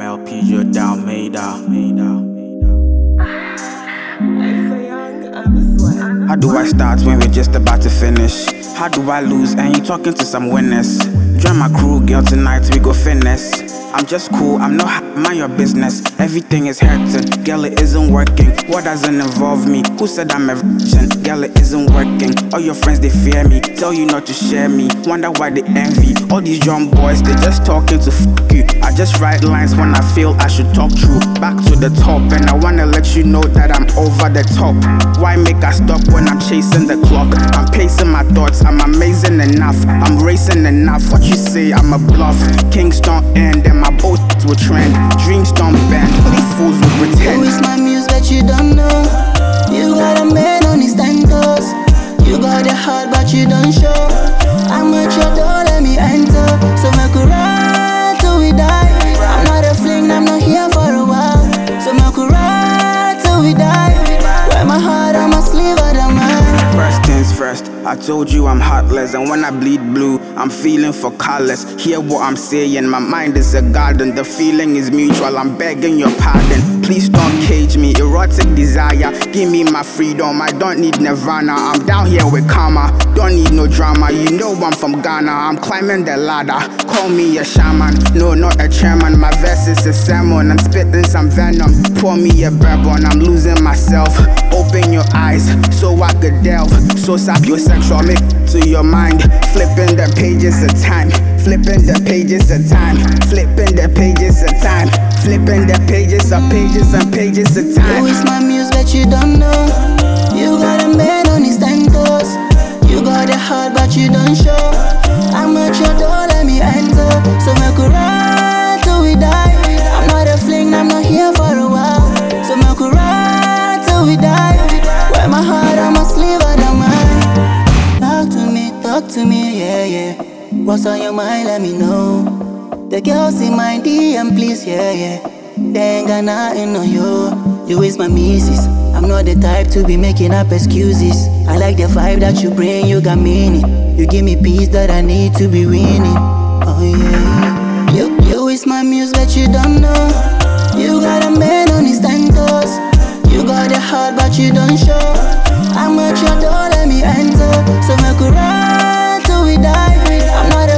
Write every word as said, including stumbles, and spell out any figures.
M L P J Dalmeida. How do I start when we're just about to finish? How do I lose and you talking to some winners? Join my crew, girl, tonight we go finesse. I'm just cool, I'm not ha- mind your business. Everything is hurting, girl, it isn't working. What doesn't involve me? Who said I'm a virgin? Girl, it isn't working. All your friends, they fear me, tell you not to share me. Wonder why they envy. All these young boys, they just talking to f you. I just write lines when I feel I should talk true. Back to the top, and I wanna let you know that I'm over the top. Why make I stop when I'm chasing the clock? I'm pacing my thoughts, I'm amazing enough. I'm racing enough, what you say, I'm a bluff. Kingston end, and my boat will trend. Dreams don't bend, these fools will pretend. Who is my muse but you don't know? You got a man on his tentacles. You got a heart but you don't show. I'm at your door, let me enter. So I could ride till we die. I'm not a fling, I'm not here for a while. So I could ride till we die. Wear my heart on my sleeve, I don't mind. First things first, I told you I'm heartless. And when I bleed blue, I'm feeling for colors. Hear what I'm saying, my mind is a garden. The feeling is mutual, I'm begging your pardon. Please don't cage me, erotic desire. Give me my freedom, I don't need nirvana. I'm down here with karma, don't need no drama. You know I'm from Ghana, I'm climbing the ladder. Call me a shaman, no, not a chairman. My verse is a sermon, I'm spitting some venom. Pour me a bourbon, I'm losing myself. Open your eyes, so I could delve. So sap your sexual, make to your mind. Flipping the pages of time, flipping the pages of time, flipping the pages of time, flipping the pages of pages and pages of time. Who is my muse but you don't know? You got a man on his tentacles. You got a heart but you don't show. I'm at your door, let me enter. So I could ride till we die. I'm not a fling, I'm not here for a while. So I could ride till we die. Wear my heart on my sleeve, I don't mind. Talk to me, talk to me, yeah, yeah. What's on your mind, let me know. The girls in my D M, please, yeah, yeah. They ain't got nothing on you. You is my missus. I'm not the type to be making up excuses. I like the vibe that you bring, you got meaning. You give me peace that I need to be winning. Oh yeah. You, you is my muse but you don't know. You got a man on his tentacles. You got a heart but you don't show. I'm at your door, let me enter. So I could ride till we die. I'm not